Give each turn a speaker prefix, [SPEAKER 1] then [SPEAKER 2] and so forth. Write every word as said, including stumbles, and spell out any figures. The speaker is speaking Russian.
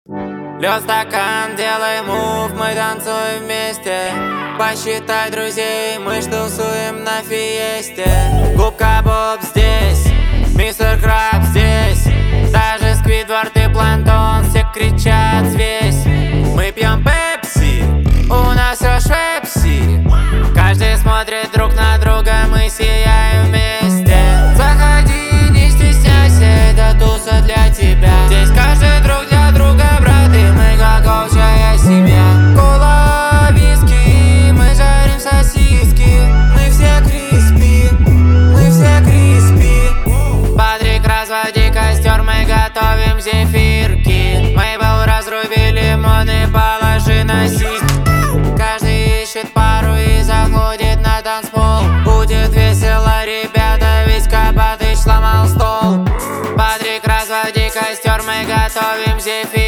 [SPEAKER 1] Лед стакан, делай мув, мы танцуем вместе. Посчитай друзей, мы ж тусуем на фиесте. Губка Боб здесь, мистер Краб здесь. Даже Сквидвард и Планктон все кричат взвесь. Мы пьем пепси, у нас все швепси. Каждый смотрит друг на друга, мы сияем вместе. Заходи, не стесняйся, это туса для тебя. Здесь каждый друг для друга брат, и мы как общая семья. Кола, виски, мы жарим сосиски. Мы все криспи, мы все криспи. Патрик, разводи костер, мы готовим зефирки. Мейбл, разруби лимоны, положи на сиськи. Каждый ищет пару и заходит на танцпол. Будет весело, ребята, ведь Копатыч сломал стол. Патрик, разводи костер, мы готовим зефирки.